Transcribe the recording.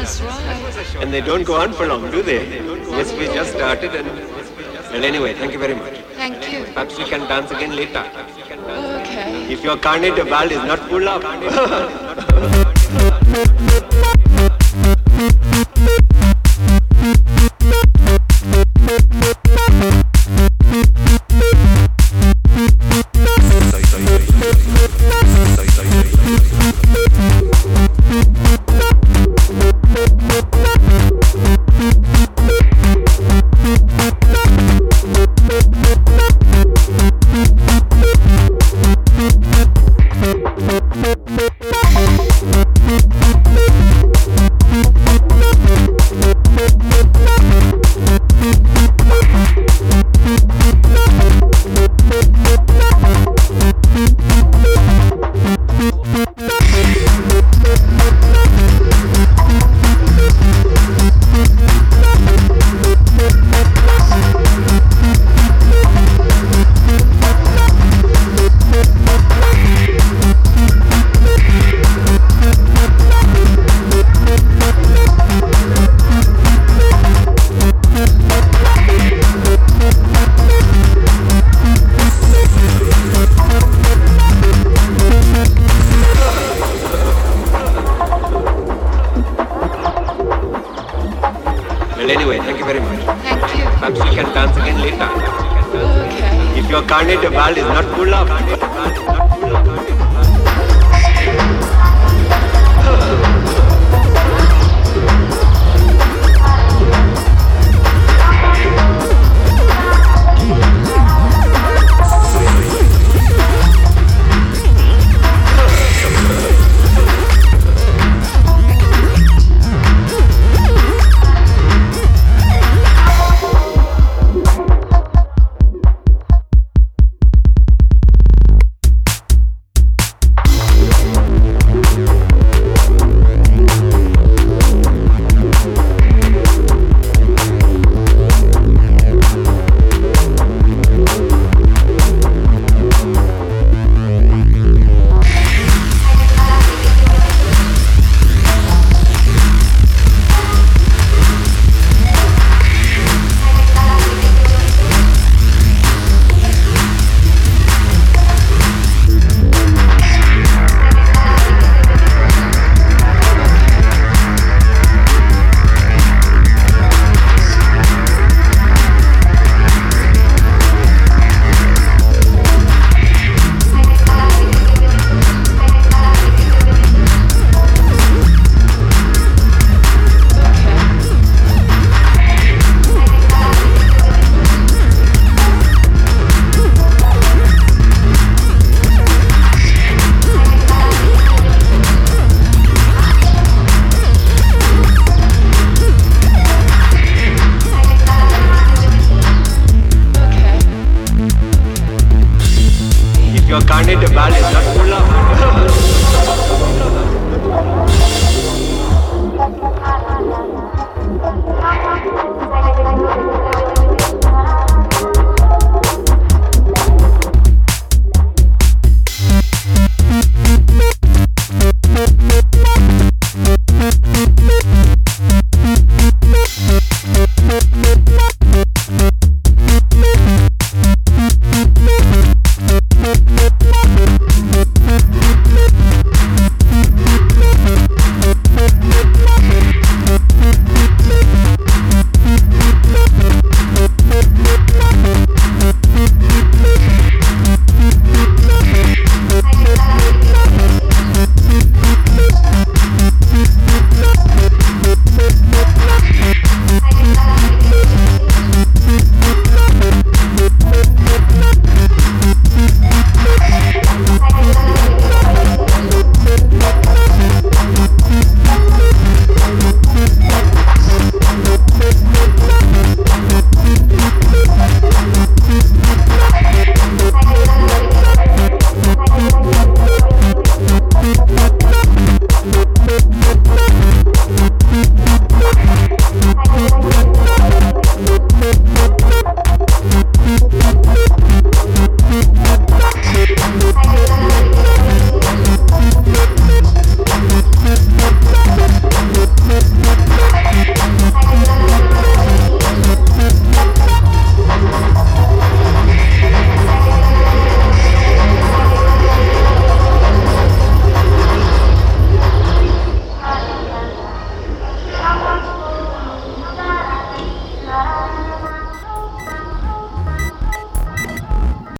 That's right. And they don't go on for long, do they? Yes, we just started and... Well, anyway, thank you very much. Thank you. Perhaps we can dance again later. Okay. If your carnet de bal is not full up. Well, anyway, thank you very much. Thank you. Perhaps we can dance again later. Okay. If your carnet de bal is not full up. Your carnet de bal is not full